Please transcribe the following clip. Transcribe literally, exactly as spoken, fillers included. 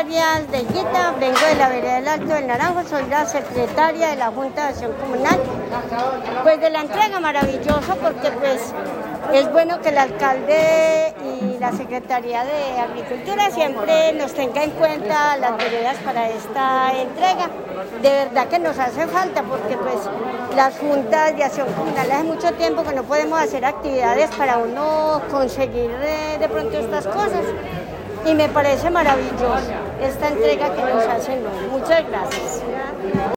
alias Delguita, vengo de la vereda del Alto del Naranjo, soy la secretaria de la Junta de Acción Comunal. Pues de la entrega maravilloso porque pues es bueno que el alcalde y la Secretaría de Agricultura siempre nos tenga en cuenta las veredas para esta entrega. De verdad que nos hace falta porque pues las juntas de acción comunal hace mucho tiempo que no podemos hacer actividades para uno conseguir de, de pronto estas cosas. Y me parece maravilloso esta entrega que nos hacen hoy. Muchas gracias.